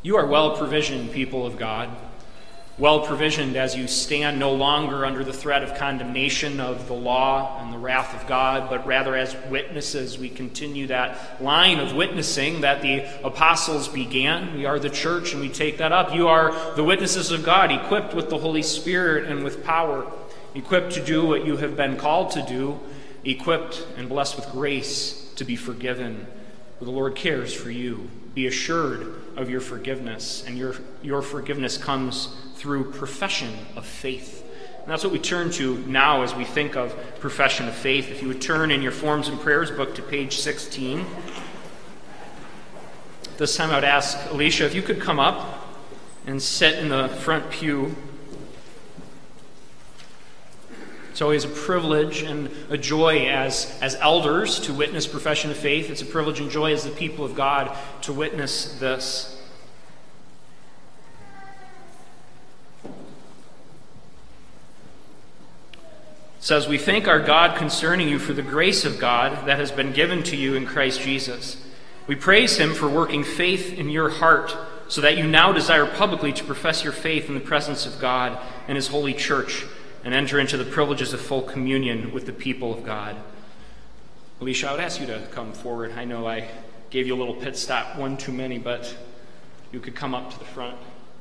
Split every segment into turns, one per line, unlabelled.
You are well provisioned, people of God, well provisioned as you stand no longer under the threat of condemnation of the law and the wrath of God, but rather as witnesses. We continue that line of witnessing that the apostles began. We are the church, and we take that up. You are the witnesses of God, equipped with the Holy Spirit and with power, equipped to do what you have been called to do, equipped and blessed with grace to be forgiven. For the Lord cares for you. Be assured of your forgiveness, and your forgiveness comes through profession of faith. And that's what we turn to now as we think of profession of faith. If you would turn in your Forms and Prayers book to page 16. This time I would ask Alicia if you could come up and sit in the front pew. It's always a privilege and a joy as elders to witness profession of faith. It's a privilege and joy as the people of God to witness this. It says, "We thank our God concerning you for the grace of God that has been given to you in Christ Jesus. We praise him for working faith in your heart, so that you now desire publicly to profess your faith in the presence of God and his holy church, and enter into the privileges of full communion with the people of God." Alicia, I would ask you to come forward. I know I gave you a little pit stop, one too many, but you could come up to the front.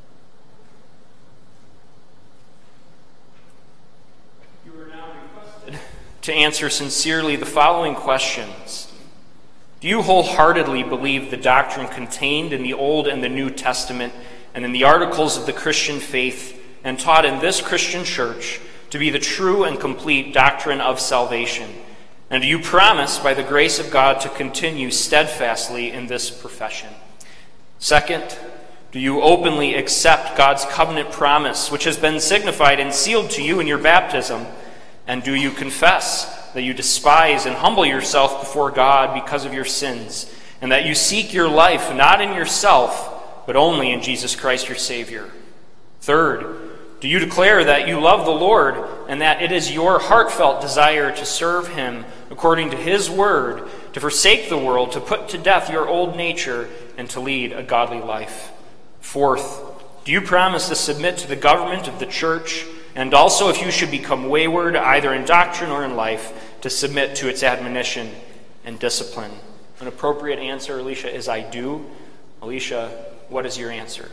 You are now requested to answer sincerely the following questions. Do you wholeheartedly believe the doctrine contained in the Old and the New Testament and in the articles of the Christian faith and taught in this Christian church to be the true and complete doctrine of salvation? And do you promise, by the grace of God, to continue steadfastly in this profession? Second, do you openly accept God's covenant promise, which has been signified and sealed to you in your baptism? And do you confess that you despise and humble yourself before God because of your sins, and that you seek your life not in yourself, but only in Jesus Christ your Savior? Third, do you declare that you love the Lord and that it is your heartfelt desire to serve him according to his word, to forsake the world, to put to death your old nature, and to lead a godly life? Fourth, do you promise to submit to the government of the church, and also, if you should become wayward, either in doctrine or in life, to submit to its admonition and discipline? An appropriate answer, Alicia, is I do. Alicia, what is your answer?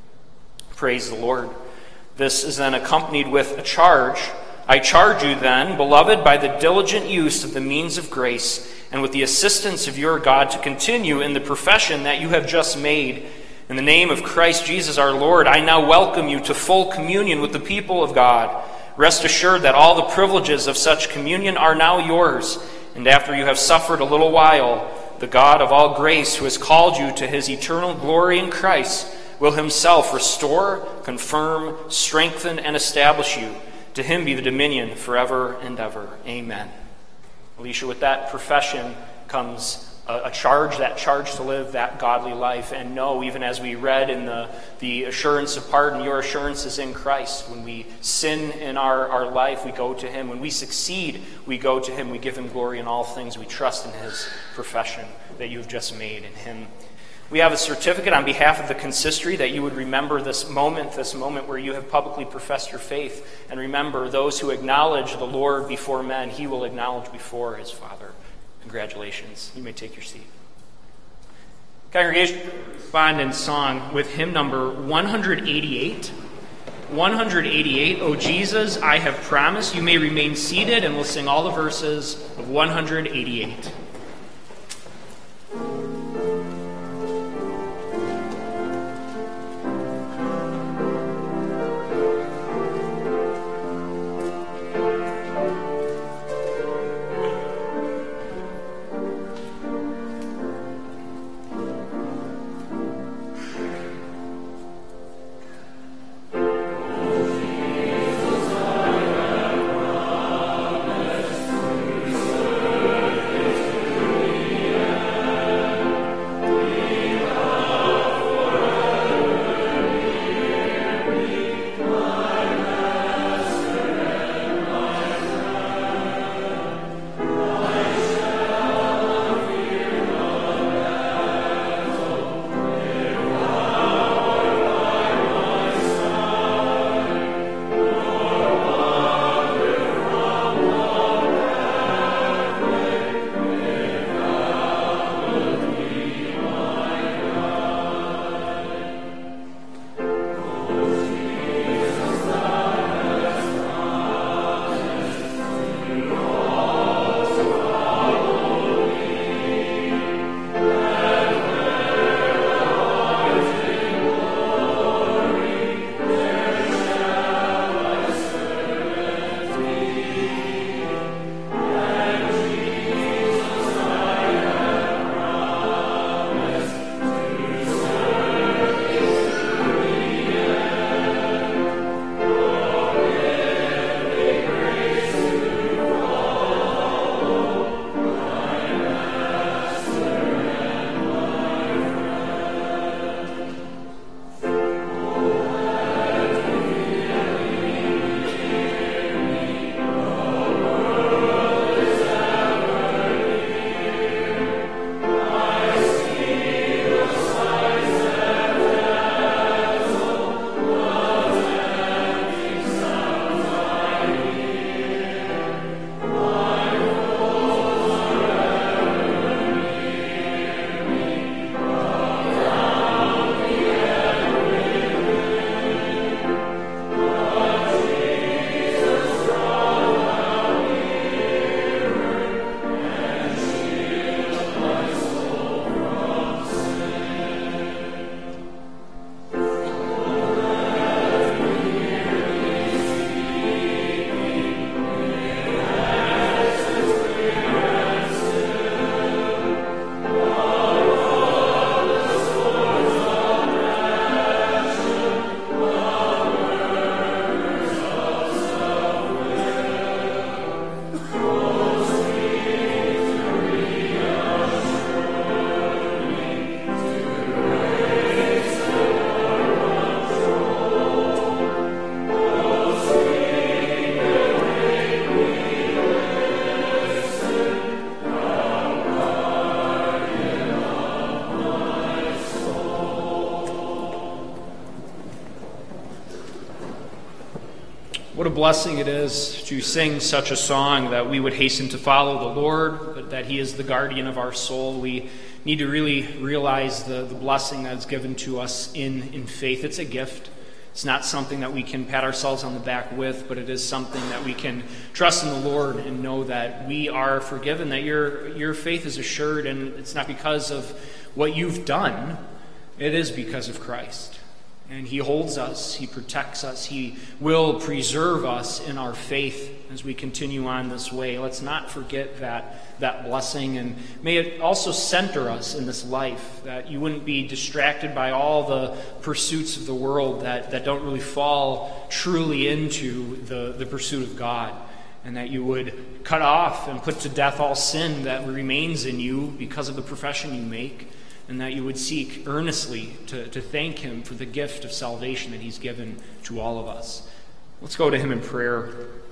Praise the Lord. This is then accompanied with a charge. I charge you then, beloved, by the diligent use of the means of grace and with the assistance of your God, to continue in the profession that you have just made. In the name of Christ Jesus our Lord, I now welcome you to full communion with the people of God. Rest assured that all the privileges of such communion are now yours, and after you have suffered a little while, the God of all grace, who has called you to his eternal glory in Christ, will himself restore, confirm, strengthen, and establish you. To him be the dominion forever and ever. Amen. Alicia, with that profession comes a charge, that charge to live that godly life, and know, even as we read in the assurance of pardon, your assurance is in Christ. When we sin in our life, we go to him. When we succeed, we go to him. We give him glory in all things. We trust in his profession that you've just made in him. We have a certificate on behalf of the consistory that you would remember this moment where you have publicly professed your faith. And remember, those who acknowledge the Lord before men, he will acknowledge before his Father. Congratulations. You may take your seat. Congregation, respond in song with hymn number 188. 188, O Jesus, I have promised. You may remain seated, and we'll sing all the verses of 188.
What a blessing it is to sing such a song that we would hasten to follow the Lord, but that He is the guardian of our soul. We need to really realize the blessing that is given to us in faith. It's a gift. It's not something that we can pat ourselves on the back with, but it is something that we can trust in the Lord and know that we are forgiven, that your faith is assured, and it's not because of what you've done. It is because of Christ. And He holds us, He protects us, He will preserve us in our faith as we continue on this way. Let's not forget that blessing, and may it also center us in this life, that you wouldn't be distracted by all the pursuits of the world that don't really fall truly into the pursuit of God, and that you would cut off and put to death all sin that remains in you because of the profession you make, and that you would seek earnestly to thank Him for the gift of salvation that He's given to all of us. Let's go to Him in prayer.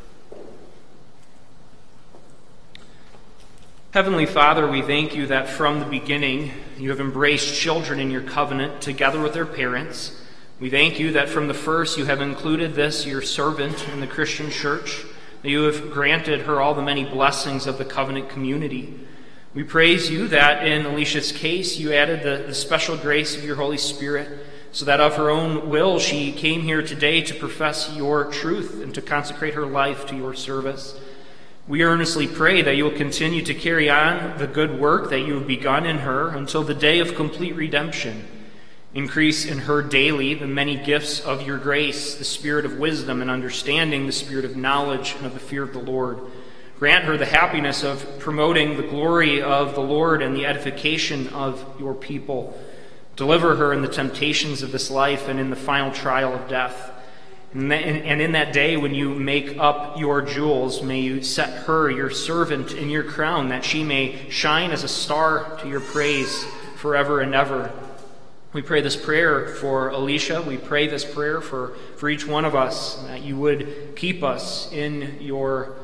Heavenly Father, we thank You that from the beginning You have embraced children in Your covenant together with their parents. We thank You that from the first You have included this, Your servant, in the Christian church, that You have granted her all the many blessings of the covenant community. We praise You that in Alicia's case You added the special grace of Your Holy Spirit, so that of her own will she came here today to profess Your truth and to consecrate her life to Your service. We earnestly pray that You will continue to carry on the good work that You have begun in her until the day of complete redemption. Increase in her daily the many gifts of Your grace, the spirit of wisdom and understanding, the spirit of knowledge and of the fear of the Lord. Grant her the happiness of promoting the glory of the Lord and the edification of Your people. Deliver her in the temptations of this life and in the final trial of death. And in that day when You make up Your jewels, may You set her, Your servant, in Your crown, that she may shine as a star to Your praise forever and ever. We pray this prayer for Alicia. We pray this prayer for each one of us, that You would keep us in Your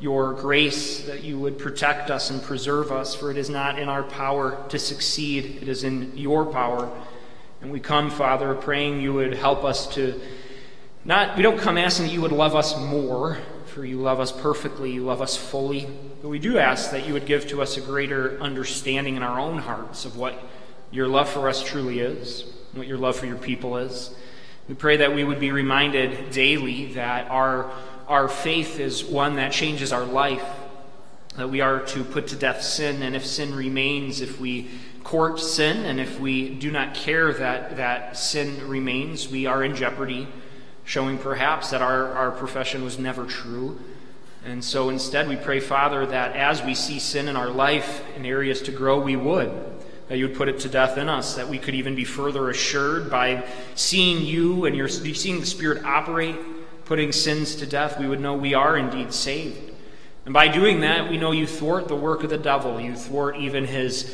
grace, that You would protect us and preserve us, for it is not in our power to succeed, it is in Your power. And we come, Father, praying You would help us to we don't come asking that You would love us more, for You love us perfectly, You love us fully, but we do ask that You would give to us a greater understanding in our own hearts of what Your love for us truly is, what Your love for Your people is. We pray that we would be reminded daily that our faith is one that changes our life, that we are to put to death sin, and if sin remains, if we court sin, and if we do not care that sin remains, we are in jeopardy, showing perhaps that our profession was never true. And so instead we pray, Father, that as we see sin in our life in areas to grow, that You would put it to death in us, that we could even be further assured by seeing You and seeing the Spirit operate, putting sins to death, we would know we are indeed saved. And by doing that, we know You thwart the work of the devil. You thwart even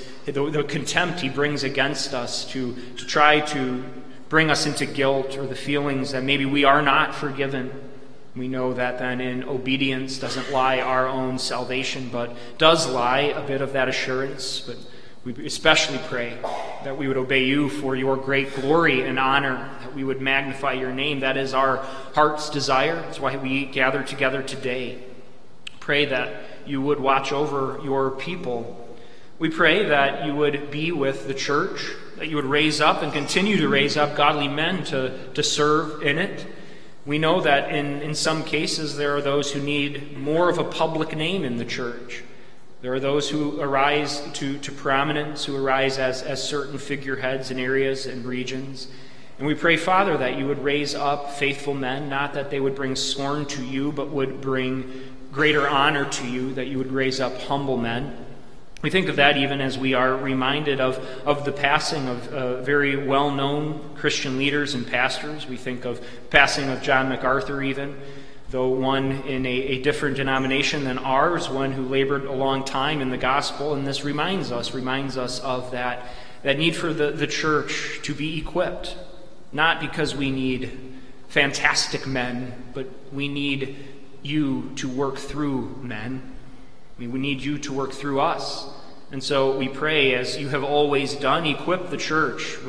the contempt he brings against us to try to bring us into guilt or the feelings that maybe we are not forgiven. We know that then in obedience doesn't lie our own salvation, but does lie a bit of that assurance. But we especially pray that we would obey You for Your great glory and honor, that we would magnify Your name. That is our heart's desire. That's why we gather together today. Pray that You would watch over Your people. We pray that You would be with the church, that You would raise up and continue to raise up godly men to serve in it. We know that in some cases there are those who need more of a public name in the church. There are those who arise to prominence, who arise as certain figureheads in areas and regions. And we pray, Father, that You would raise up faithful men, not that they would bring scorn to You, but would bring greater honor to You, that You would raise up humble men. We think of that even as we are reminded of the passing of very well-known Christian leaders and pastors. We think of passing of John MacArthur even, though one in a different denomination than ours, one who labored a long time in the gospel. And this reminds us of that need for the church to be equipped, not because we need fantastic men, but we need You to work through men. We need You to work through us. And so we pray, as You have always done, equip the church with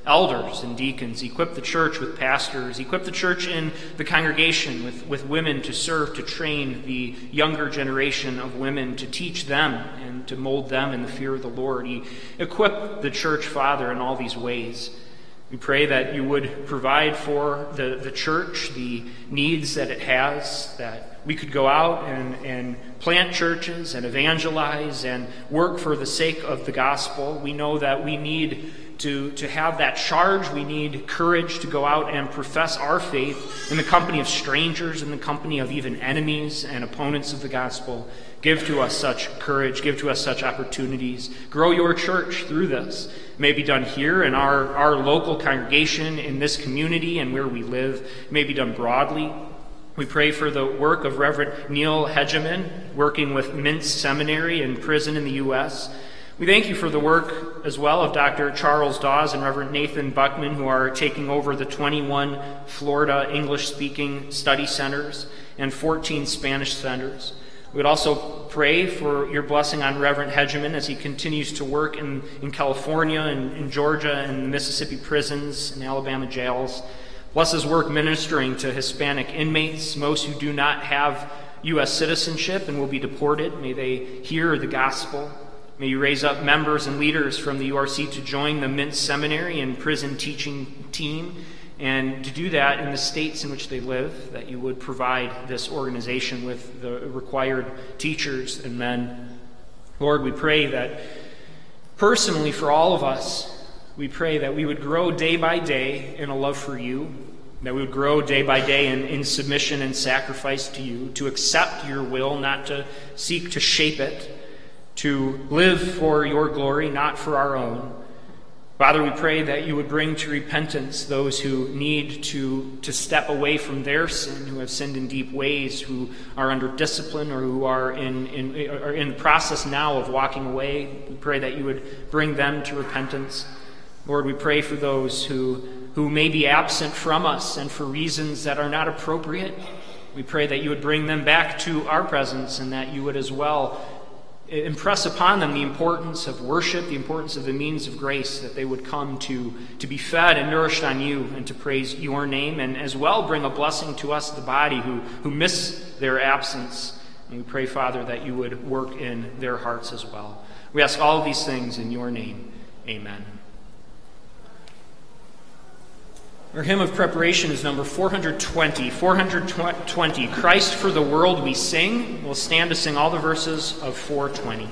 elders and deacons. Equip the church with pastors. Equip the church in the congregation with women to serve, to train the younger generation of women, to teach them and to mold them in the fear of the Lord. Equip the church, Father, in all these ways. We pray that you would provide for the church the needs that it has, that we could go out and plant churches and evangelize and work for the sake of the gospel. We know that we need to have that charge. We need courage to go out and profess our faith in the company of strangers, in the company of even enemies and opponents of the gospel. Give to us such courage. Give to us such opportunities. Grow your church through this. It may be done here in our local congregation, in this community and where we live. It may be done broadly. We pray for the work of Reverend Neil Hegeman, working with Mintz Seminary in prison in the U.S. We thank you for the work as well of Dr. Charles Dawes and Reverend Nathan Buckman, who are taking over the 21 Florida English-speaking study centers and 14 Spanish centers. We would also pray for your blessing on Reverend Hegeman as he continues to work in California and in Georgia and Mississippi prisons and Alabama jails. Bless his work ministering to Hispanic inmates, most who do not have U.S. citizenship and will be deported. May they hear the gospel. May you raise up members and leaders from the URC to join the Mintz Seminary and prison teaching team, and to do that in the states in which they live, that you would provide this organization with the required teachers and men. Lord, we pray that personally for all of us, we pray that we would grow day by day in a love for you, that we would grow day by day in submission and sacrifice to you, to accept your will, not to seek to shape it, to live for your glory, not for our own. Father, we pray that you would bring to repentance those who need to step away from their sin, who have sinned in deep ways, who are under discipline, or who are in the process now of walking away. We pray that you would bring them to repentance. Lord, we pray for those who may be absent from us and for reasons that are not appropriate. We pray that you would bring them back to our presence, and that you would as well impress upon them the importance of worship, the importance of the means of grace, that they would come to be fed and nourished on you and to praise your name, and as well bring a blessing to us, the body, who miss their absence. And we pray, Father, that you would work in their hearts as well. We ask all of these things in your name. Amen. Our hymn of preparation is number 420. 420, Christ for the World We Sing. We'll stand to sing all the verses of 420.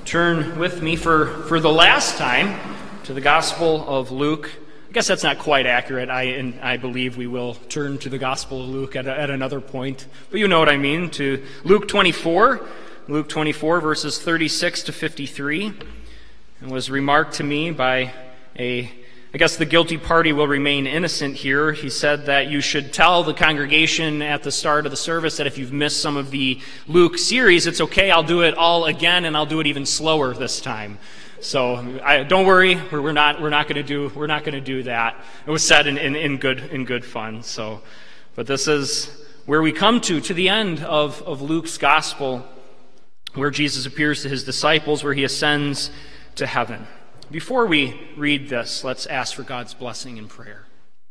turn with me for the last time to the Gospel of Luke. I guess that's not quite accurate. I believe we will turn to the Gospel of Luke at another point. But you know what I mean, to Luke 24. Luke 24, verses 36 to 53. It was remarked to me by I guess the guilty party will remain innocent here. He said that you should tell the congregation at the start of the service that if you've missed some of the Luke series, it's okay, I'll do it all again, and I'll do it even slower this time. So don't worry, we're not going to do that. It was said in good fun. So, but this is where we come to the end of Luke's gospel, where Jesus appears to his disciples, where he ascends to heaven. Before we read this, let's ask for God's blessing in prayer.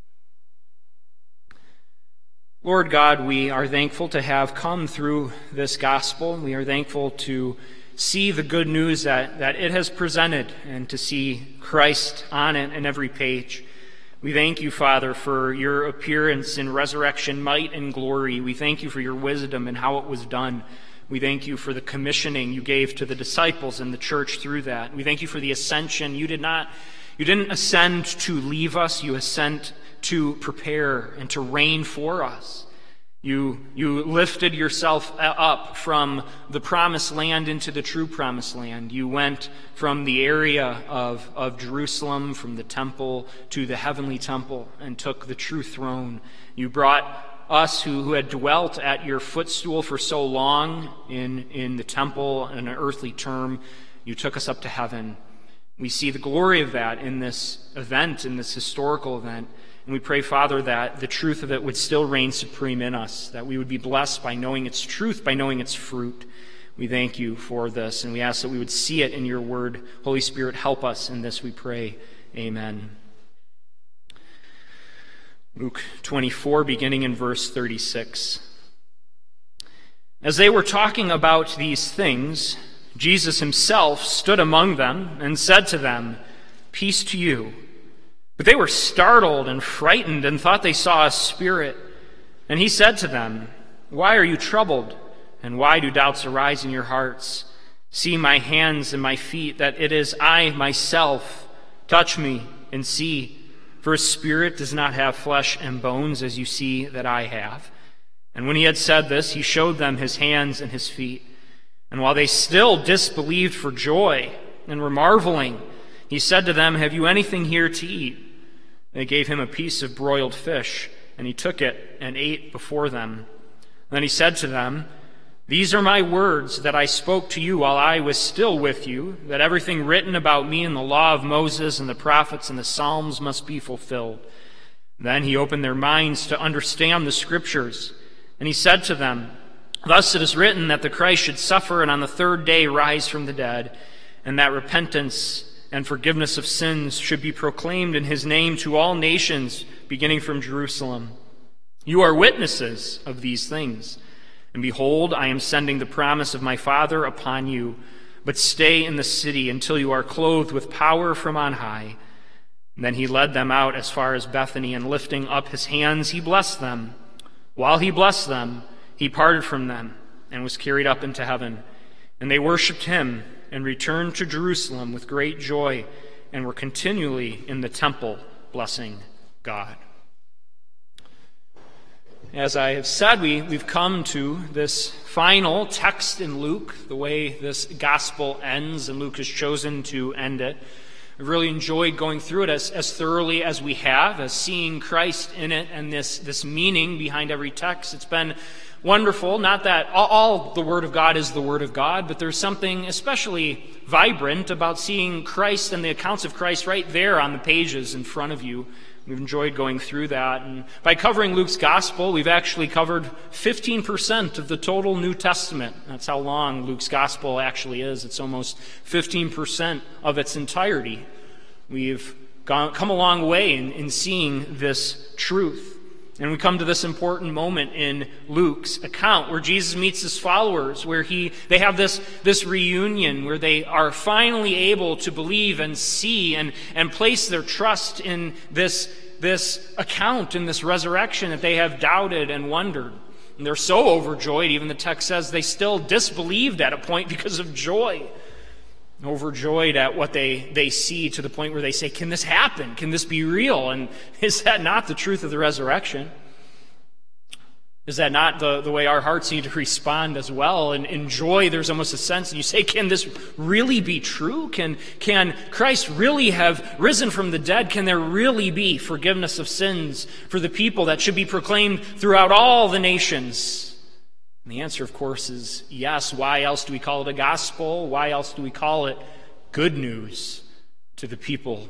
Lord God, we are thankful to have come through this gospel. We are thankful to see the good news that it has presented and to see Christ on it in every page. We thank you, Father, for your appearance in resurrection, might, and glory. We thank you for your wisdom and how it was done. We thank you for the commissioning you gave to the disciples and the church through that. We thank you for the ascension. You didn't ascend to leave us. You ascend to prepare and to reign for us. You lifted yourself up from the promised land into the true promised land. You went from the area of Jerusalem, from the temple to the heavenly temple, and took the true throne. You brought us who had dwelt at your footstool for so long in the temple, in an earthly term, you took us up to heaven. We see the glory of that in this event, in this historical event. And we pray, Father, that the truth of it would still reign supreme in us, that we would be blessed by knowing its truth, by knowing its fruit. We thank you for this, and we ask that we would see it in your word. Holy Spirit, help us in this, we pray. Amen. Luke 24, beginning in verse 36. As they were talking about these things, Jesus himself stood among them and said to them, "Peace to you." But they were startled and frightened and thought they saw a spirit. And he said to them, "Why are you troubled? And why do doubts arise in your hearts? See my hands and my feet, that it is I myself. Touch me and see. For a spirit does not have flesh and bones, as you see that I have." And when he had said this, he showed them his hands and his feet. And while they still disbelieved for joy and were marveling, he said to them, "Have you anything here to eat?" They gave him a piece of broiled fish, and he took it and ate before them. Then he said to them, "These are my words that I spoke to you while I was still with you, that everything written about me in the law of Moses and the prophets and the Psalms must be fulfilled." Then he opened their minds to understand the Scriptures, and he said to them, "Thus it is written that the Christ should suffer and on the third day rise from the dead, and that repentance and forgiveness of sins should be proclaimed in his name to all nations, beginning from Jerusalem. You are witnesses of these things. And behold, I am sending the promise of my Father upon you, but stay in the city until you are clothed with power from on high." And then he led them out as far as Bethany, and lifting up his hands, he blessed them. While he blessed them, he parted from them and was carried up into heaven. And they worshipped him and returned to Jerusalem with great joy, and were continually in the temple blessing God. As I have said, we've come to this final text in Luke, the way this gospel ends, and Luke has chosen to end it. I've really enjoyed going through it as thoroughly as we have, as seeing Christ in it and this meaning behind every text. It's been wonderful. Not that all the Word of God is the Word of God, but there's something especially vibrant about seeing Christ and the accounts of Christ right there on the pages in front of you. We've enjoyed going through that. And by covering Luke's gospel, we've actually covered 15% of the total New Testament. That's how long Luke's gospel actually is. It's almost 15% of its entirety. We've come a long way in seeing this truth. And we come to this important moment in Luke's account where Jesus meets his followers, where they have this reunion where they are finally able to believe and see and place their trust in this account, in this resurrection that they have doubted and wondered. And they're so overjoyed, even the text says they still disbelieved at a point because of joy. overjoyed at what they see, to the point where they say, can this happen? Can this be real? And is that not the truth of the resurrection? Is that not the way our hearts need to respond as well? And in joy, there's almost a sense, and you say, can this really be true? Can Christ really have risen from the dead? Can there really be forgiveness of sins for the people that should be proclaimed throughout all the nations? And the answer, of course, is yes. Why else do we call it a gospel? Why else do we call it good news to the people?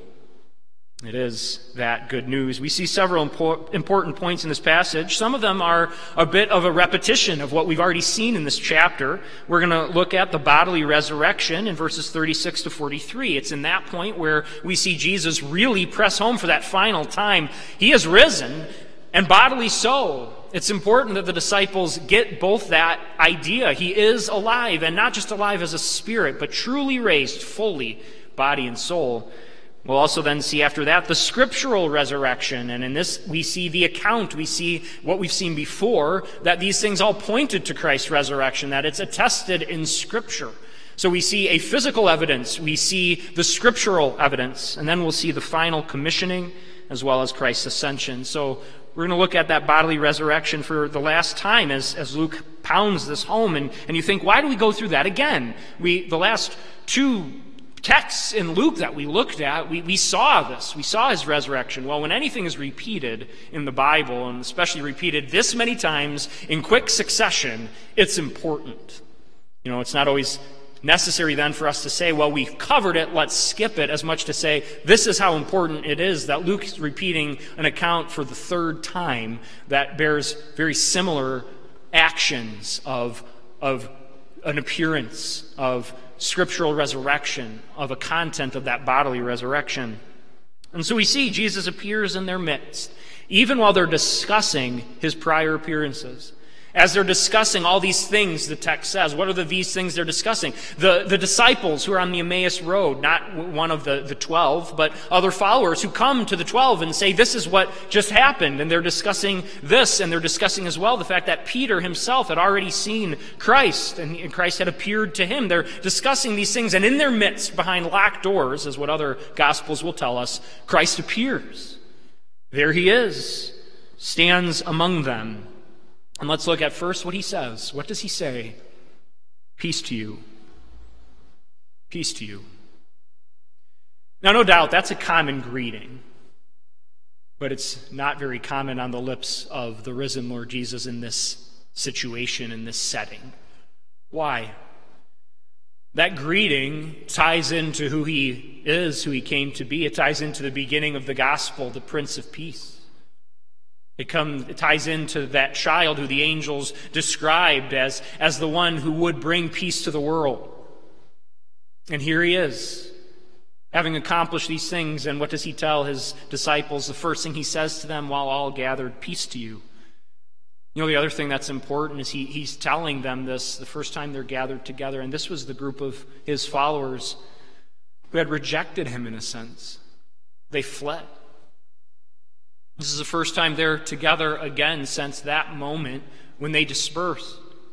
It is that good news. We see several important points in this passage. Some of them are a bit of a repetition of what we've already seen in this chapter. We're going to look at the bodily resurrection in verses 36 to 43. It's in that point where we see Jesus really press home for that final time. He has risen, and bodily so. It's important that the disciples get both that idea. He is alive, and not just alive as a spirit, but truly raised fully, body and soul. We'll also then see after that the scriptural resurrection. And in this, we see the account. We see what we've seen before, that these things all pointed to Christ's resurrection, that it's attested in Scripture. So we see a physical evidence. We see the scriptural evidence. And then we'll see the final commissioning as well as Christ's ascension. So we're going to look at that bodily resurrection for the last time as Luke pounds this home. And you think, why do we go through that again? The last two texts in Luke that we looked at, we saw this. We saw his resurrection. Well, when anything is repeated in the Bible, and especially repeated this many times in quick succession, it's important. It's not always necessary then for us to say, well, we've covered it, let's skip it, as much to say, this is how important it is that Luke is repeating an account for the third time that bears very similar actions of an appearance, of scriptural resurrection, of a content of that bodily resurrection. And so we see Jesus appears in their midst, even while they're discussing his prior appearances. As they're discussing all these things, the text says, what are these things they're discussing? The disciples who are on the Emmaus Road, not one of the 12, but other followers who come to the 12 and say, this is what just happened. And they're discussing this, and they're discussing as well the fact that Peter himself had already seen Christ, and Christ had appeared to him. They're discussing these things, and in their midst, behind locked doors, as what other Gospels will tell us, Christ appears. There he is, stands among them. And let's look at first what he says. What does he say? Peace to you. Peace to you. Now, no doubt, that's a common greeting. But it's not very common on the lips of the risen Lord Jesus in this situation, in this setting. Why? That greeting ties into who he is, who he came to be. It ties into the beginning of the gospel, the Prince of Peace. It ties into that child who the angels described as the one who would bring peace to the world. And here he is, having accomplished these things. And what does he tell his disciples? The first thing he says to them while all gathered, peace to you. The other thing that's important is he's telling them this the first time they're gathered together. And this was the group of his followers who had rejected him in a sense. They fled. This is the first time they're together again since that moment when they dispersed.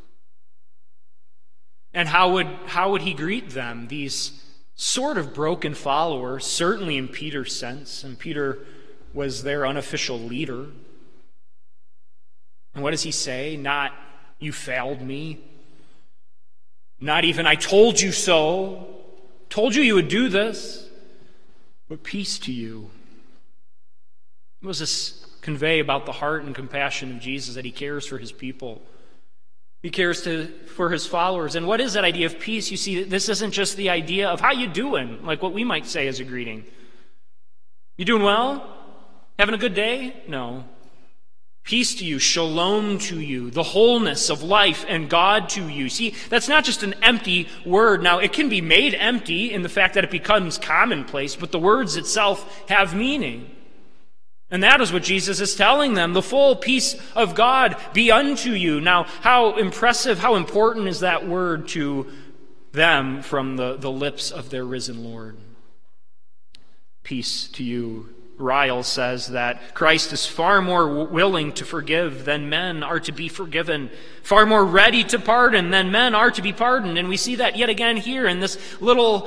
And how would he greet them? These sort of broken followers, certainly in Peter's sense, and Peter was their unofficial leader. And what does he say? Not, you failed me. Not even, I told you so. Told you would do this. But peace to you. What does this convey about the heart and compassion of Jesus, that he cares for his people? He cares for his followers. And what is that idea of peace? You see, this isn't just the idea of how you doing, like what we might say as a greeting. You doing well? Having a good day? No. Peace to you, shalom to you, the wholeness of life and God to you. See, that's not just an empty word. Now, it can be made empty in the fact that it becomes commonplace, but the words itself have meaning. And that is what Jesus is telling them. The full peace of God be unto you. Now, how impressive, how important is that word to them from the lips of their risen Lord? Peace to you. Ryle says that Christ is far more willing to forgive than men are to be forgiven, far more ready to pardon than men are to be pardoned. And we see that yet again here in this little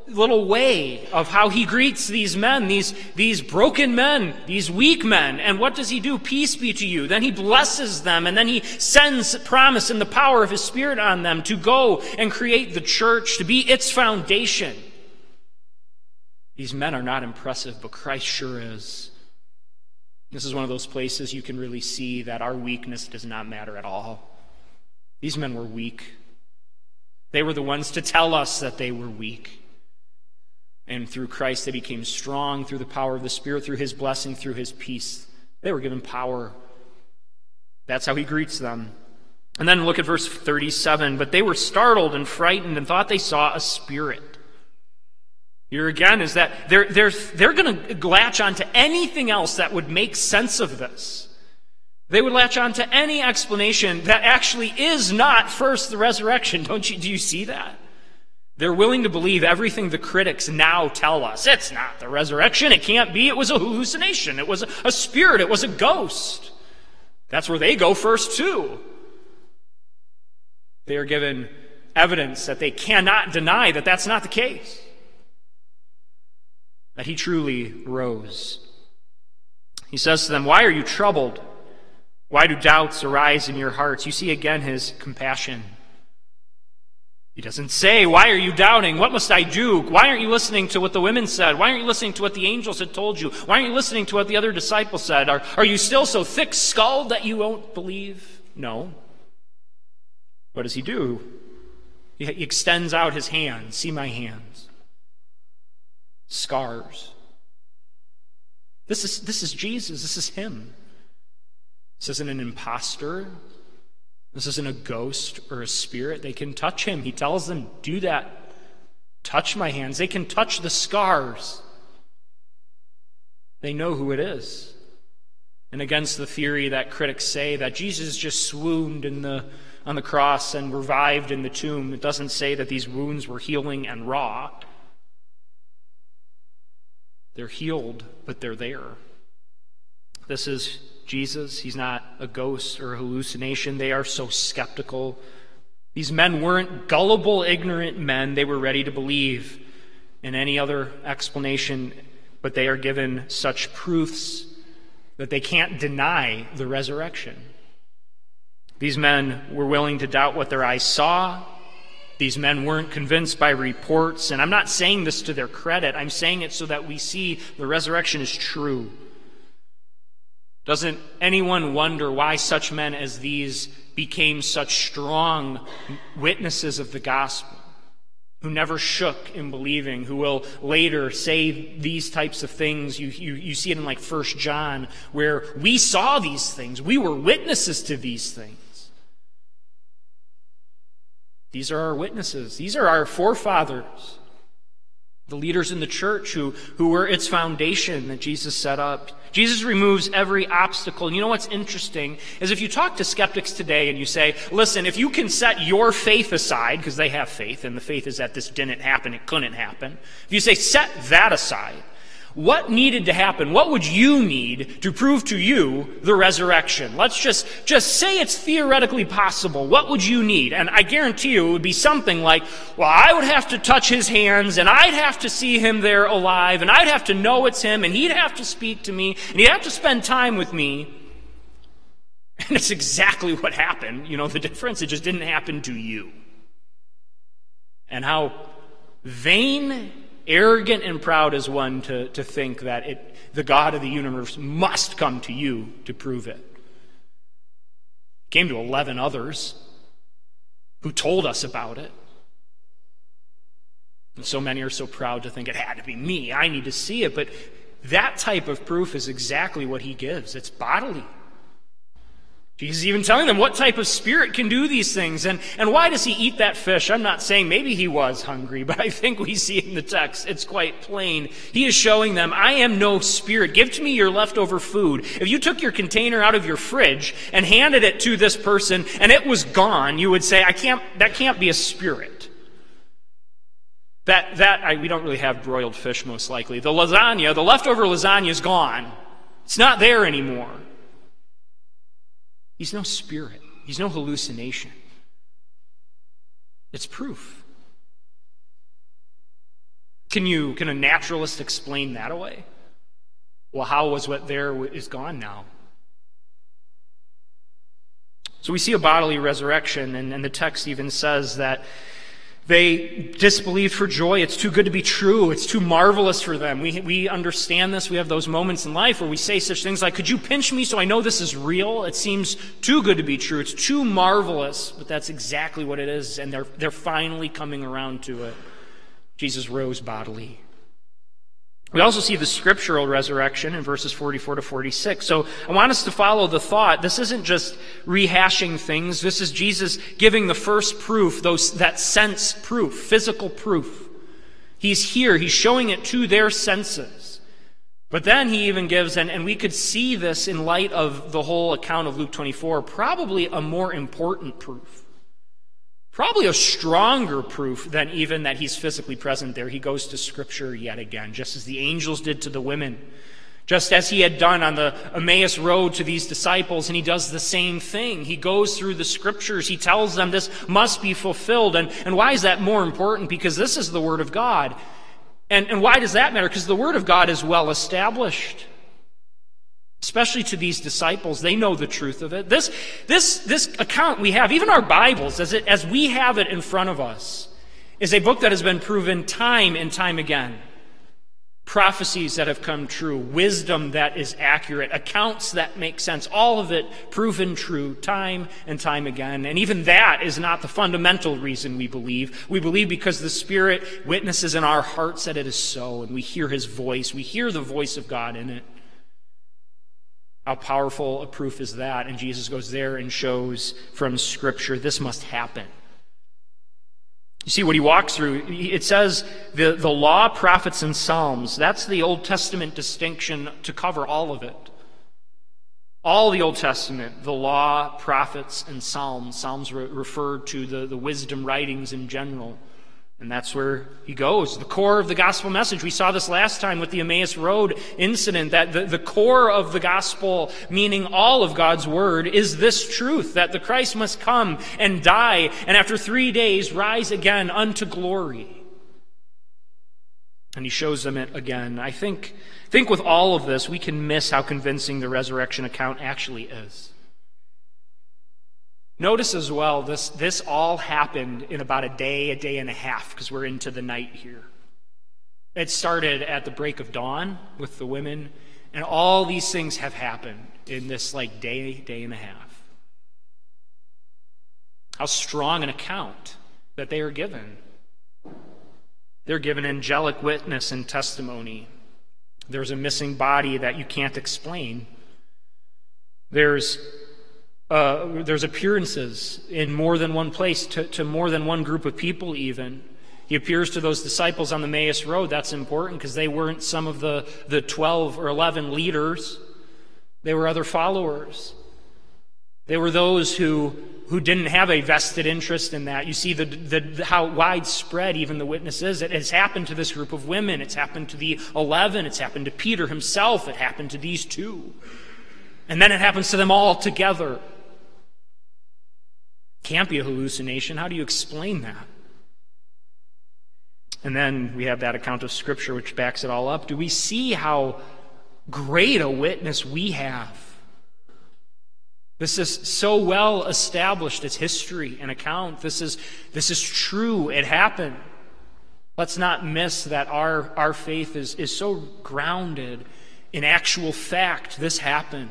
way of how he greets these men, these broken men, these weak men. And what does he do? Peace be to you. Then he blesses them, and then he sends promise and the power of his Spirit on them to go and create the church, to be its foundation. These men are not impressive, but Christ sure is. This is one of those places you can really see that our weakness does not matter at all. These men were weak. They were the ones to tell us that they were weak. And through Christ, they became strong through the power of the Spirit, through his blessing, through his peace. They were given power. That's how he greets them. And then look at verse 37. But they were startled and frightened and thought they saw a spirit. Here again is that they're going to latch on to anything else that would make sense of this. They would latch on to any explanation that actually is not first the resurrection. Do you see that? They're willing to believe everything the critics now tell us. It's not the resurrection. It can't be. It was a hallucination. It was a spirit. It was a ghost. That's where they go first too. They are given evidence that they cannot deny that that's not the case. That he truly rose. He says to them, "Why are you troubled? Why do doubts arise in your hearts?" You see again his compassion. He doesn't say, "Why are you doubting? What must I do? Why aren't you listening to what the women said? Why aren't you listening to what the angels had told you? Why aren't you listening to what the other disciples said? Are you still so thick-skulled that you won't believe?" No. What does he do? He extends out his hands. See my hands. Scars. This is Jesus. This is him. This isn't an imposter. This isn't a ghost or a spirit. They can touch him. He tells them, "Do that. Touch my hands." They can touch the scars. They know who it is. And against the theory that critics say that Jesus just swooned on the cross and revived in the tomb, it doesn't say that these wounds were healing and raw. They're healed, but they're there. This is Jesus. He's not a ghost or a hallucination. They are so skeptical. These men weren't gullible, ignorant men. They were ready to believe in any other explanation, but they are given such proofs that they can't deny the resurrection. These men were willing to doubt what their eyes saw. These men weren't convinced by reports. And I'm not saying this to their credit. I'm saying it so that we see the resurrection is true. Doesn't anyone wonder why such men as these became such strong witnesses of the gospel, who never shook in believing, who will later say these types of things? You see it in like 1 John, where we saw these things. We were witnesses to these things. These are our witnesses. These are our forefathers, the leaders in the church who were its foundation that Jesus set up. Jesus removes every obstacle. And you know what's interesting is if you talk to skeptics today and you say, listen, if you can set your faith aside, because they have faith, and the faith is that this didn't happen, it couldn't happen. If you say, set that aside, what needed to happen? What would you need to prove to you the resurrection? Let's just say it's theoretically possible. What would you need? And I guarantee you it would be something like, well, I would have to touch his hands, and I'd have to see him there alive, and I'd have to know it's him, and he'd have to speak to me, and he'd have to spend time with me. And it's exactly what happened. You know, the difference, it just didn't happen to you. And how vain, arrogant and proud is one to think that the God of the universe must come to you to prove it. He came to 11 others who told us about it. And so many are so proud to think it had to be me. I need to see it. But that type of proof is exactly what he gives. It's bodily. Jesus is even telling them what type of spirit can do these things. And why does he eat that fish? I'm not saying maybe he was hungry, but I think we see in the text, it's quite plain. He is showing them, I am no spirit. Give to me your leftover food. If you took your container out of your fridge and handed it to this person and it was gone, you would say, that can't be a spirit. We don't really have broiled fish most likely. The leftover lasagna is gone. It's not there anymore. He's no spirit. He's no hallucination. It's proof. Can a naturalist explain that away? Well, how was what there is gone now? So we see a bodily resurrection, and the text even says that they disbelieved for joy. It's too good to be true. It's too marvelous for them. We understand this. We have those moments in life where we say such things like, could you pinch me so I know this is real? It seems too good to be true. It's too marvelous, but that's exactly what it is, and they're finally coming around to it. Jesus rose bodily. We also see the scriptural resurrection in verses 44 to 46. So I want us to follow the thought. This isn't just rehashing things. This is Jesus giving the first proof, that sense proof, physical proof. He's here. He's showing it to their senses. But then he even gives, and we could see this in light of the whole account of Luke 24, probably a more important proof. Probably a stronger proof than even that he's physically present there. He goes to Scripture yet again, just as the angels did to the women, just as he had done on the Emmaus Road to these disciples, and he does the same thing. He goes through the Scriptures. He tells them this must be fulfilled. And why is that more important? Because this is the Word of God. And why does that matter? Because the Word of God is well established. Especially to these disciples, they know the truth of it. This account we have, even our Bibles, as we have it in front of us, is a book that has been proven time and time again. Prophecies that have come true, wisdom that is accurate, accounts that make sense, all of it proven true time and time again. And even that is not the fundamental reason we believe. We believe because the Spirit witnesses in our hearts that it is so, and we hear His voice. We hear the voice of God in it. How powerful a proof is that? And Jesus goes there and shows from Scripture this must happen. You see what he walks through? It says the law, prophets, and Psalms. That's the Old Testament distinction to cover all of it. All the Old Testament, the law, prophets, and Psalms. Psalms refer to the wisdom writings in general. And that's where he goes. The core of the gospel message. We saw this last time with the Emmaus Road incident, that the core of the gospel, meaning all of God's word, is this truth, that the Christ must come and die, and after 3 days rise again unto glory. And he shows them it again. I think with all of this, we can miss how convincing the resurrection account actually is. Notice as well, this all happened in about a day and a half, because we're into the night here. It started at the break of dawn with the women, and all these things have happened in this day and a half. How strong an account that they are given. They're given angelic witness and testimony. There's a missing body that you can't explain. There's appearances in more than one place to more than one group of people even. He appears to those disciples on the Emmaus Road. That's important because they weren't some of the 12 or 11 leaders. They were other followers. They were those who didn't have a vested interest in that. You see how widespread even the witness is. It has happened to this group of women. It's happened to the 11. It's happened to Peter himself. It happened to these two. And then it happens to them all together. Can't be a hallucination. How do you explain that? And then we have that account of Scripture which backs it all up. Do we see how great a witness we have? This is so well established. It's history and account. This is true. It happened. Let's not miss that our faith is so grounded in actual fact. This happened.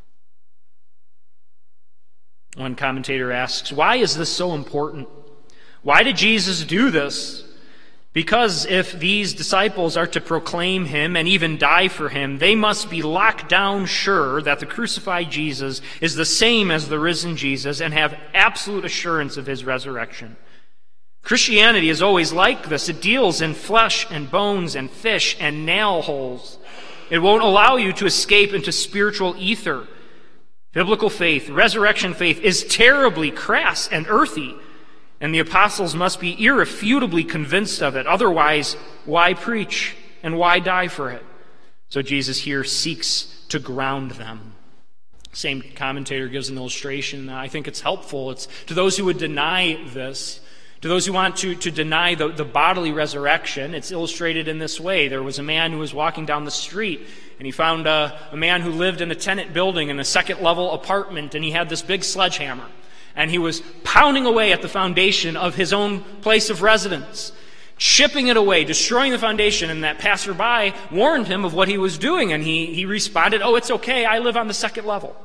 One commentator asks, why is this so important? Why did Jesus do this? Because if these disciples are to proclaim him and even die for him, they must be locked down sure that the crucified Jesus is the same as the risen Jesus and have absolute assurance of his resurrection. Christianity is always like this. It deals in flesh and bones and fish and nail holes. It won't allow you to escape into spiritual ether. Biblical faith, resurrection faith, is terribly crass and earthy, and the apostles must be irrefutably convinced of it. Otherwise, why preach and why die for it? So Jesus here seeks to ground them. Same commentator gives an illustration. I think it's helpful. It's to those who would deny this To those who want to deny the bodily resurrection, it's illustrated in this way. There was a man who was walking down the street, and he found a man who lived in a tenant building in a second-level apartment, and he had this big sledgehammer. And he was pounding away at the foundation of his own place of residence, chipping it away, destroying the foundation. And that passerby warned him of what he was doing, and he responded, "Oh, it's okay, I live on the second level."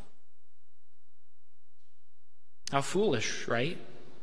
How foolish, right?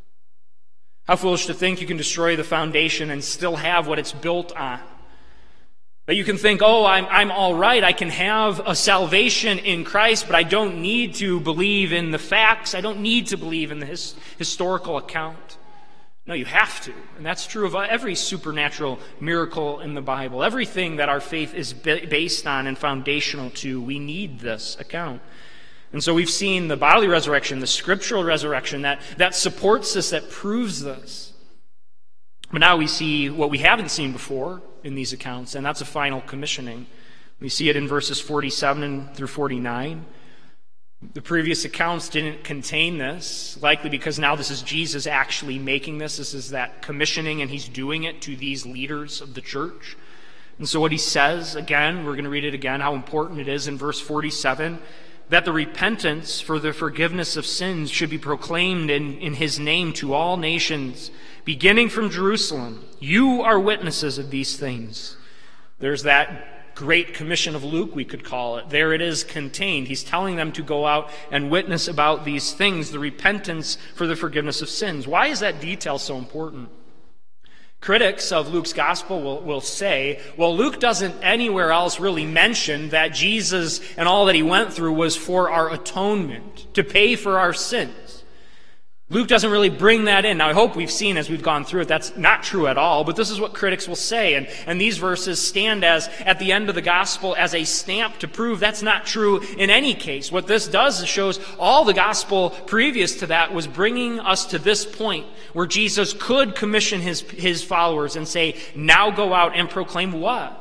How foolish to think you can destroy the foundation and still have what it's built on. That you can think, "Oh, I'm all right. I can have a salvation in Christ, but I don't need to believe in the facts. I don't need to believe in the historical account." No, you have to. And that's true of every supernatural miracle in the Bible. Everything that our faith is based on and foundational to, we need this account. And so we've seen the bodily resurrection, the scriptural resurrection that supports this, that proves this. But now we see what we haven't seen before in these accounts, and that's a final commissioning. We see it in verses 47 through 49. The previous accounts didn't contain this, likely because now this is Jesus actually making this. This is that commissioning, and he's doing it to these leaders of the church. And so what he says, again, we're going to read it again, how important it is in verse 47, that the repentance for the forgiveness of sins should be proclaimed in his name to all nations, beginning from Jerusalem. You are witnesses of these things. There's that Great Commission of Luke, we could call it. There it is contained. He's telling them to go out and witness about these things, the repentance for the forgiveness of sins. Why is that detail so important? Critics of Luke's gospel will say, well, Luke doesn't anywhere else really mention that Jesus and all that he went through was for our atonement, to pay for our sins. Luke doesn't really bring that in. Now, I hope we've seen as we've gone through it, that's not true at all, but this is what critics will say. And these verses stand as, at the end of the gospel, as a stamp to prove that's not true in any case. What this does is shows all the gospel previous to that was bringing us to this point where Jesus could commission his followers and say, now go out and proclaim what?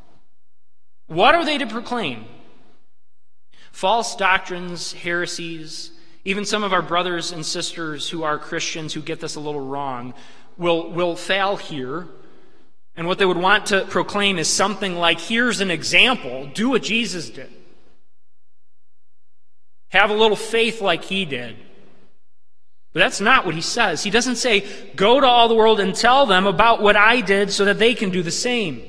What are they to proclaim? False doctrines, heresies. Even some of our brothers and sisters who are Christians who get this a little wrong will fail here. And what they would want to proclaim is something like, here's an example. Do what Jesus did. Have a little faith like he did. But that's not what he says. He doesn't say, go to all the world and tell them about what I did so that they can do the same.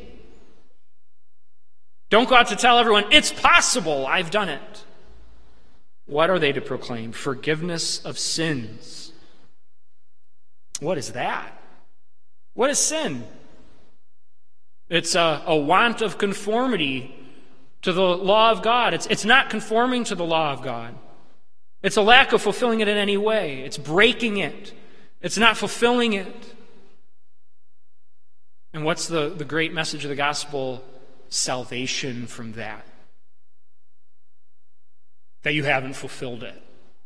Don't go out to tell everyone, it's possible, I've done it. What are they to proclaim? Forgiveness of sins. What is that? What is sin? It's a want of conformity to the law of God. It's not conforming to the law of God. It's a lack of fulfilling it in any way. It's breaking it. It's not fulfilling it. And what's the great message of the gospel? Salvation from that. That you haven't fulfilled it.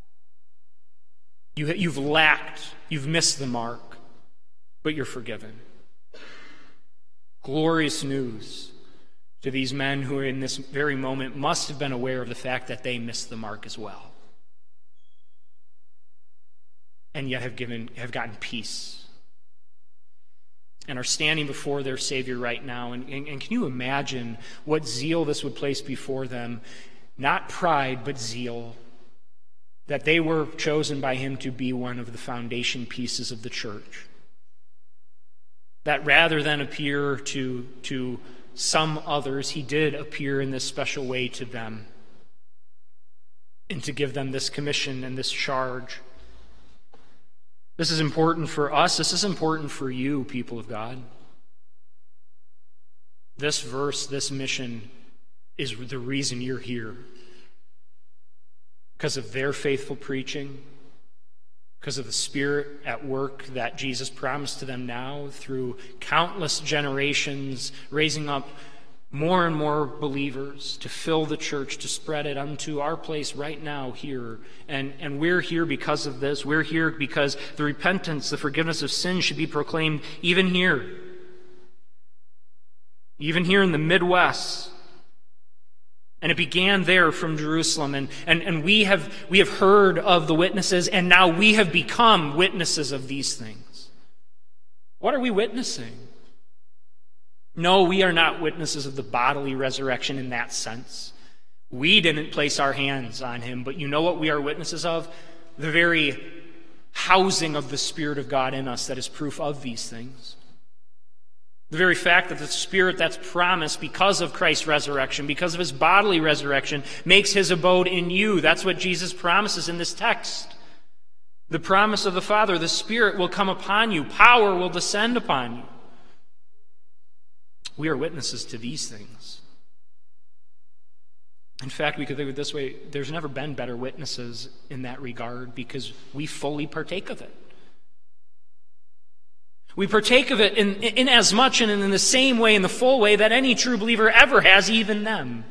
You've lacked, you've missed the mark, but you're forgiven. Glorious news to these men who in this very moment must have been aware of the fact that they missed the mark as well. And yet have gotten peace. And are standing before their Savior right now. And can you imagine what zeal this would place before them? Not pride, but zeal. That they were chosen by him to be one of the foundation pieces of the church. That rather than appear to some others, he did appear in this special way to them. And to give them this commission and this charge. This is important for us. This is important for you, people of God. This verse, this mission, is the reason you're here. Because of their faithful preaching, because of the Spirit at work that Jesus promised to them now through countless generations, raising up more and more believers to fill the church, to spread it unto our place right now here. And we're here because of this. We're here because the repentance, the forgiveness of sin should be proclaimed even here. Even here in the Midwest. And it began there from Jerusalem. And we have heard of the witnesses, and now we have become witnesses of these things. What are we witnessing? No, we are not witnesses of the bodily resurrection in that sense. We didn't place our hands on him, but you know what we are witnesses of? The very housing of the Spirit of God in us that is proof of these things. The very fact that the Spirit that's promised because of Christ's resurrection, because of his bodily resurrection, makes his abode in you. That's what Jesus promises in this text. The promise of the Father, the Spirit will come upon you. Power will descend upon you. We are witnesses to these things. In fact, we could think of it this way: there's never been better witnesses in that regard because we fully partake of it. We partake of it in as much and in the same way, in the full way, that any true believer ever has, even them.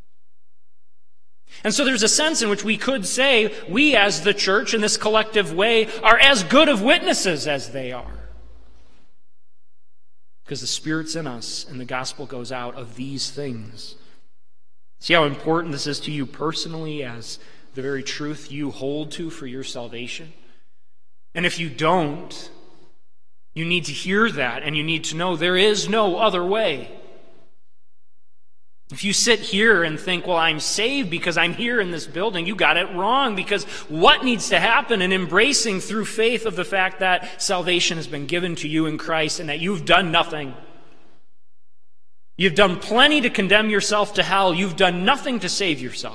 And so there's a sense in which we could say we as the church in this collective way are as good of witnesses as they are. Because the Spirit's in us and the gospel goes out of these things. See how important this is to you personally as the very truth you hold to for your salvation? And if you don't, you need to hear that and you need to know there is no other way. If you sit here and think, well, I'm saved because I'm here in this building, you got it wrong, because what needs to happen in embracing through faith of the fact that salvation has been given to you in Christ and that you've done nothing. You've done plenty to condemn yourself to hell. You've done nothing to save yourself.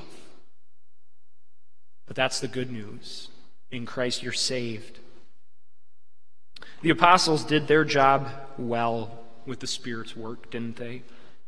But that's the good news. In Christ you're saved. The apostles did their job well with the Spirit's work, didn't they?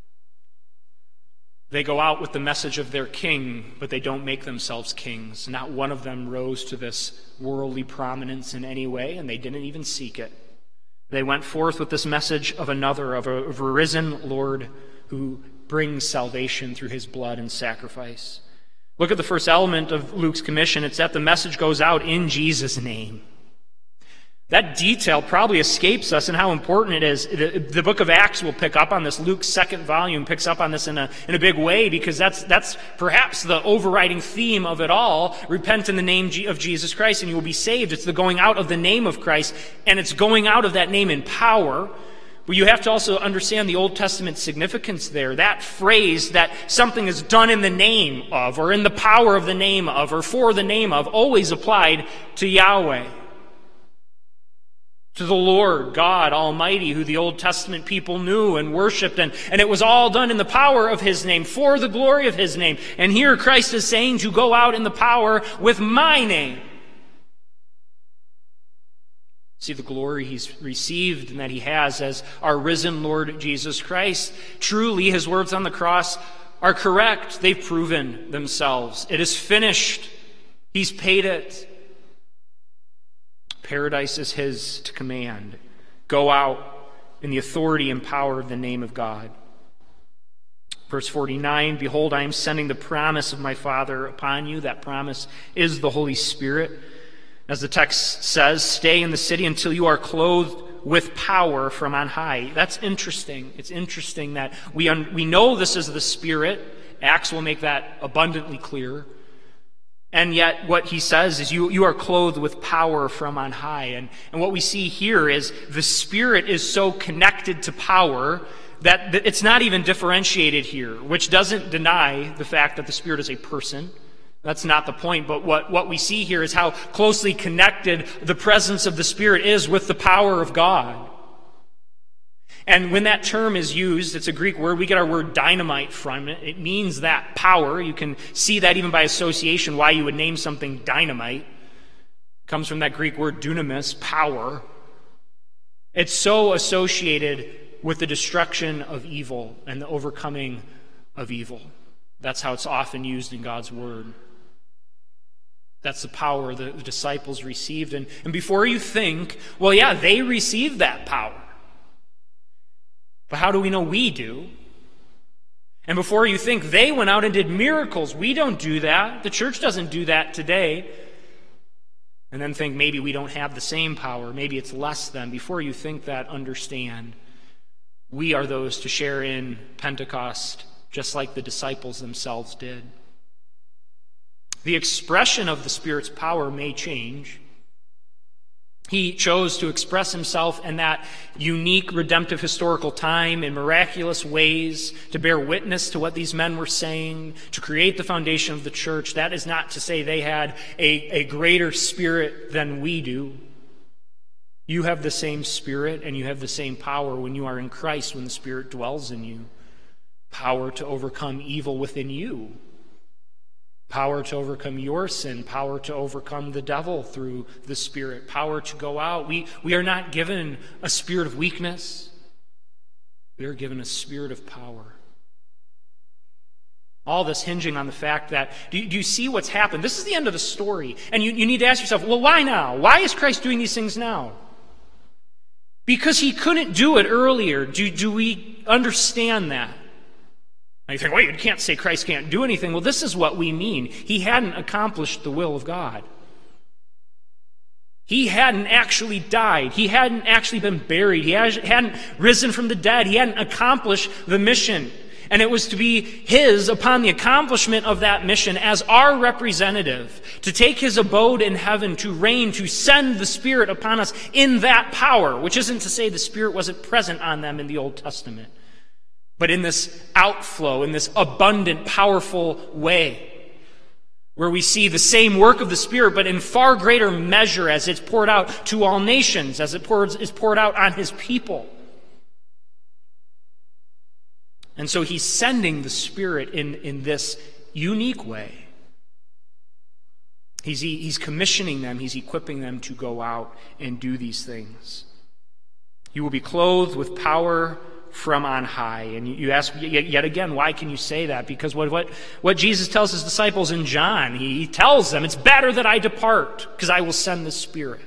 They go out with the message of their king, but they don't make themselves kings. Not one of them rose to this worldly prominence in any way, and they didn't even seek it. They went forth with this message of another, of a risen Lord who brings salvation through his blood and sacrifice. Look at the first element of Luke's commission. It's that the message goes out in Jesus' name. That detail probably escapes us and how important it is. The book of Acts will pick up on this. Luke's second volume picks up on this in a big way, because that's perhaps the overriding theme of it all. Repent in the name of Jesus Christ and you will be saved. It's the going out of the name of Christ, and it's going out of that name in power. But you have to also understand the Old Testament significance there. That phrase that something is done in the name of, or in the power of the name of, or for the name of, always applied to Yahweh. To the Lord God Almighty, who the Old Testament people knew and worshipped, and it was all done in the power of his name, for the glory of his name. And here Christ is saying to go out in the power with my name. See the glory he's received and that he has as our risen Lord Jesus Christ. Truly, his words on the cross are correct. They've proven themselves. It is finished. He's paid it. Paradise is his to command. Go out in the authority and power of the name of God. Verse 49, behold, I am sending the promise of my Father upon you. That promise is the Holy Spirit. As the text says, stay in the city until you are clothed with power from on high. That's interesting. It's interesting that we know this is the Spirit. Acts will make that abundantly clear. And yet what he says is you are clothed with power from on high. And what we see here is the Spirit is so connected to power that it's not even differentiated here, which doesn't deny the fact that the Spirit is a person. That's not the point. But what we see here is how closely connected the presence of the Spirit is with the power of God. And when that term is used, it's a Greek word. We get our word dynamite from it. It means that power. You can see that even by association, why you would name something dynamite. It comes from that Greek word dunamis, power. It's so associated with the destruction of evil and the overcoming of evil. That's how it's often used in God's word. That's the power the disciples received. And before you think, well, yeah, they received that power. But how do we know we do? And before you think they went out and did miracles, we don't do that. The church doesn't do that today. And then think maybe we don't have the same power. Maybe it's less than. Before you think that, understand. We are those to share in Pentecost, just like the disciples themselves did. The expression of the Spirit's power may change. He chose to express himself in that unique redemptive historical time in miraculous ways, to bear witness to what these men were saying, to create the foundation of the church. That is not to say they had a greater spirit than we do. You have the same spirit and you have the same power when you are in Christ, when the Spirit dwells in you. Power to overcome evil within you. Power to overcome your sin, power to overcome the devil through the Spirit, power to go out. We are not given a spirit of weakness. We are given a spirit of power. All this hinging on the fact that, do you see what's happened? This is the end of the story. And you need to ask yourself, well, why now? Why is Christ doing these things now? Because he couldn't do it earlier. Do we understand that? Now you think, wait, you can't say Christ can't do anything. Well, this is what we mean. He hadn't accomplished the will of God. He hadn't actually died. He hadn't actually been buried. He hadn't risen from the dead. He hadn't accomplished the mission. And it was to be his, upon the accomplishment of that mission, as our representative, to take his abode in heaven, to reign, to send the Spirit upon us in that power, which isn't to say the Spirit wasn't present on them in the Old Testament, but in this outflow, in this abundant, powerful way, where we see the same work of the Spirit, but in far greater measure as it's poured out to all nations, as it is poured out on his people. And so he's sending the Spirit in this unique way. He's commissioning them, he's equipping them to go out and do these things. You will be clothed with power from on high. And you ask yet again, why can you say that? Because what Jesus tells his disciples in John, he tells them, it's better that I depart, because I will send the Spirit.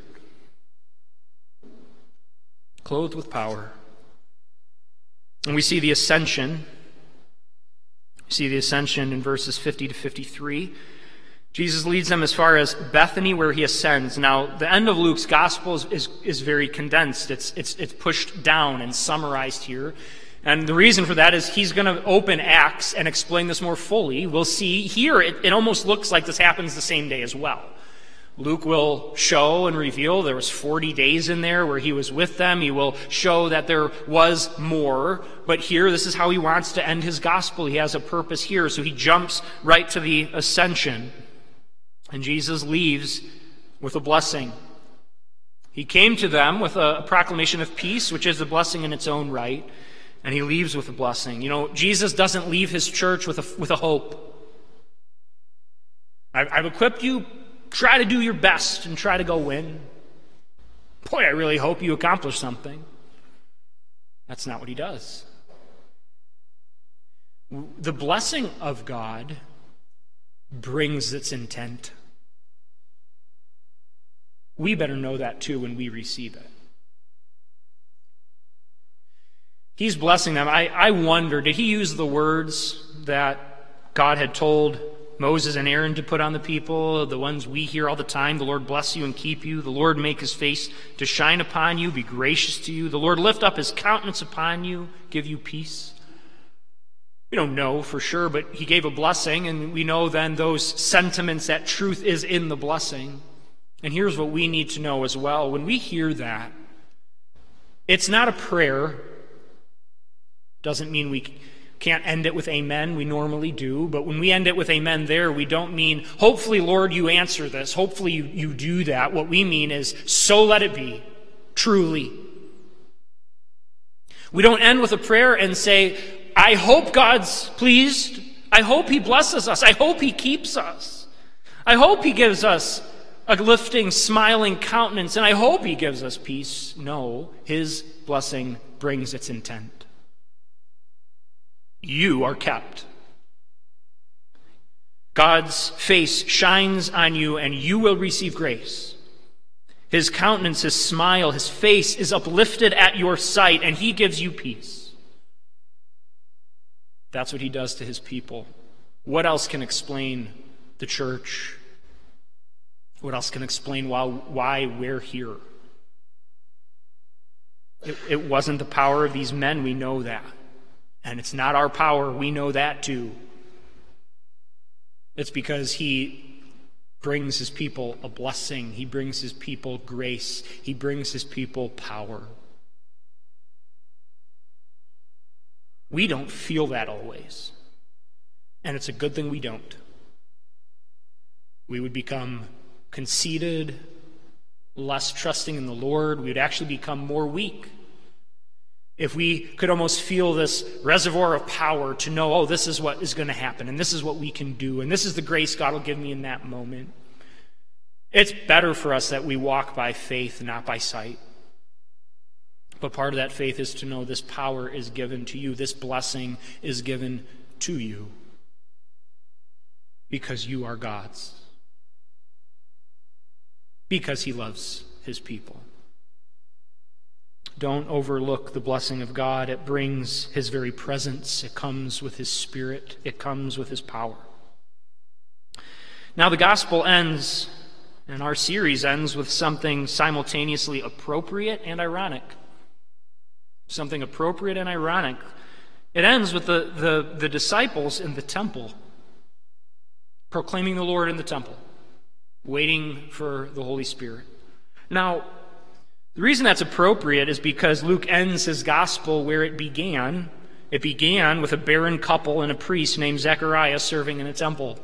Clothed with power. And we see the ascension. We see the ascension in verses 50 to 53. Jesus leads them as far as Bethany, where he ascends. Now, the end of Luke's gospel is very condensed. It's pushed down and summarized here. And the reason for that is he's going to open Acts and explain this more fully. We'll see here, it almost looks like this happens the same day as well. Luke will show and reveal there was 40 days in there where he was with them. He will show that there was more. But here, this is how he wants to end his gospel. He has a purpose here. So he jumps right to the ascension. And Jesus leaves with a blessing. He came to them with a proclamation of peace, which is a blessing in its own right. And he leaves with a blessing. You know, Jesus doesn't leave his church with a hope. I've equipped you. Try to do your best and try to go win. Boy, I really hope you accomplish something. That's not what he does. The blessing of God brings its intent. We better know that too when we receive it. He's blessing them. I wonder, did he use the words that God had told Moses and Aaron to put on the people, the ones we hear all the time? The Lord bless you and keep you. The Lord make his face to shine upon you, be gracious to you. The Lord lift up his countenance upon you, give you peace. We don't know for sure, but he gave a blessing, and we know then those sentiments, that truth is in the blessing. And here's what we need to know as well. When we hear that, it's not a prayer. Doesn't mean we can't end it with amen. We normally do. But when we end it with amen there, we don't mean, hopefully, Lord, you answer this. Hopefully you do that. What we mean is, so let it be. Truly. We don't end with a prayer and say, I hope God's pleased. I hope he blesses us. I hope he keeps us. I hope he gives us a lifting, smiling countenance, and I hope he gives us peace. No, his blessing brings its intent. You are kept. God's face shines on you, and you will receive grace. His countenance, his smile, his face is uplifted at your sight, and he gives you peace. That's what he does to his people. What else can explain the church? What else can explain why we're here? It wasn't the power of these men, we know that. And it's not our power, we know that too. It's because he brings his people a blessing. He brings his people grace. He brings his people power. We don't feel that always. And it's a good thing we don't. We would become conceited, less trusting in the Lord. We would actually become more weak if we could almost feel this reservoir of power to know, oh, this is what is going to happen, and this is what we can do, and this is the grace God will give me in that moment. It's better for us that we walk by faith, not by sight. But part of that faith is to know this power is given to you. This blessing is given to you because you are God's. Because he loves his people. Don't overlook the blessing of God. It brings his very presence. It comes with his Spirit. It comes with his power. Now the gospel ends, and our series ends with something simultaneously appropriate and ironic. Something appropriate and ironic. It ends with the disciples in the temple, proclaiming the Lord in the temple, waiting for the Holy Spirit. Now, the reason that's appropriate is because Luke ends his gospel where it began. It began with a barren couple and a priest named Zechariah serving in a temple.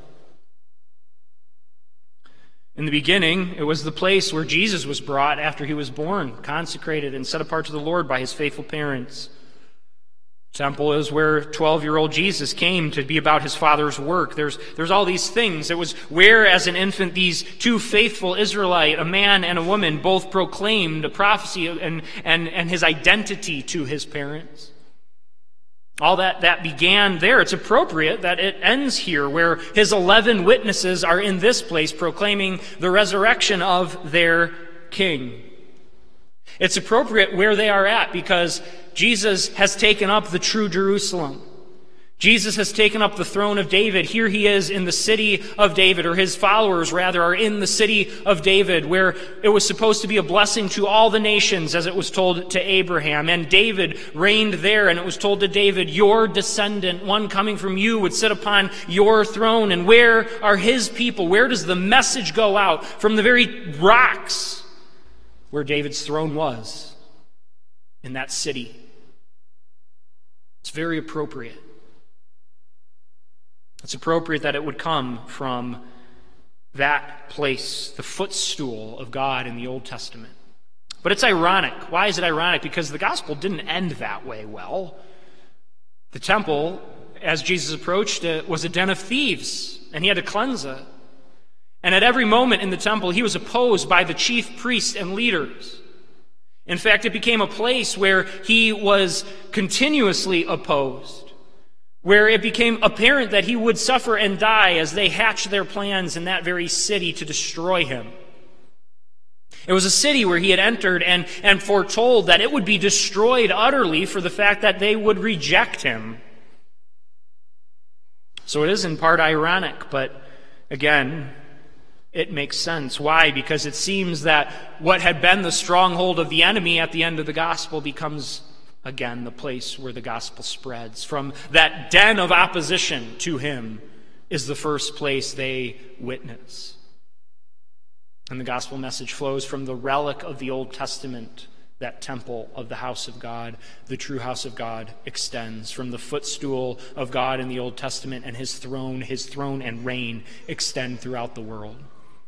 In the beginning, it was the place where Jesus was brought after he was born, consecrated and set apart to the Lord by his faithful parents. Temple is where 12-year-old Jesus came to be about his Father's work. There's all these things. It was where, as an infant, these two faithful Israelites, a man and a woman, both proclaimed a prophecy and his identity to his parents. All that began there. It's appropriate that it ends here, where his 11 witnesses are in this place proclaiming the resurrection of their king. It's appropriate where they are at because Jesus has taken up the true Jerusalem. Jesus has taken up the throne of David. Here he is in the city of David, or his followers rather are in the city of David, where it was supposed to be a blessing to all the nations, as it was told to Abraham. And David reigned there, and it was told to David, your descendant, one coming from you, would sit upon your throne. And where are his people? Where does the message go out? From the very rocks where David's throne was, in that city. It's very appropriate. It's appropriate that it would come from that place, the footstool of God in the Old Testament. But it's ironic. Why is it ironic? Because the gospel didn't end that way well. The temple, as Jesus approached it, was a den of thieves, and he had to cleanse it. And at every moment in the temple, he was opposed by the chief priests and leaders. In fact, it became a place where he was continuously opposed, where it became apparent that he would suffer and die as they hatched their plans in that very city to destroy him. It was a city where he had entered and foretold that it would be destroyed utterly for the fact that they would reject him. So it is in part ironic, but again, it makes sense. Why? Because it seems that what had been the stronghold of the enemy at the end of the gospel becomes, again, the place where the gospel spreads. From that den of opposition to him is the first place they witness. And the gospel message flows from the relic of the Old Testament, that temple of the house of God. The true house of God extends from the footstool of God in the Old Testament, and his throne and reign extend throughout the world.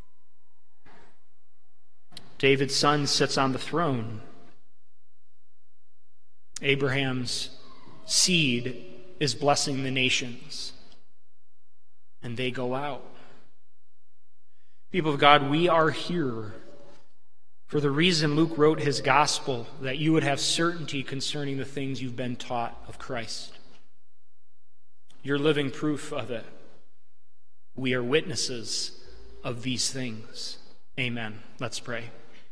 David's son sits on the throne. Abraham's seed is blessing the nations, and they go out. People of God, we are here for the reason Luke wrote his gospel, that you would have certainty concerning the things you've been taught of Christ. You're living proof of it. We are witnesses of these things. Amen. Let's pray.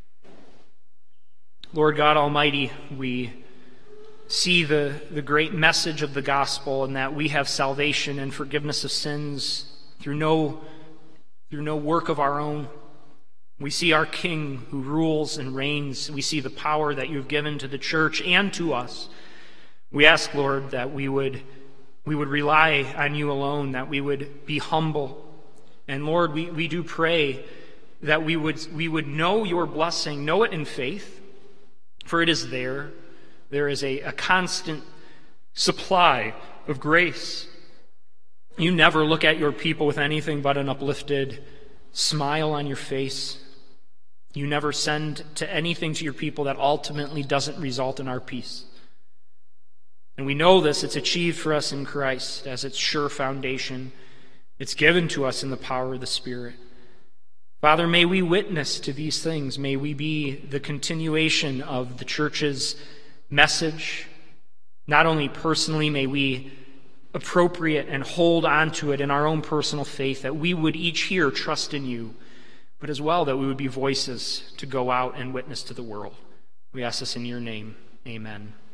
Lord God Almighty, we see the great message of the gospel, and that we have salvation and forgiveness of sins through no work of our own. We see our King who rules and reigns. We see the power that you've given to the church and to us. We ask, Lord, that we would rely on you alone, that we would be humble, And Lord, we do pray that we would know your blessing, know it in faith, for it is there. There is a constant supply of grace. You never look at your people with anything but an uplifted smile on your face. You never send to anything to your people that ultimately doesn't result in our peace. And we know this, it's achieved for us in Christ as its sure foundation. It's given to us in the power of the Spirit. Father, may we witness to these things. May we be the continuation of the church's message. Not only personally, may we appropriate and hold on to it in our own personal faith, that we would each here trust in you, but as well that we would be voices to go out and witness to the world. We ask this in your name. Amen.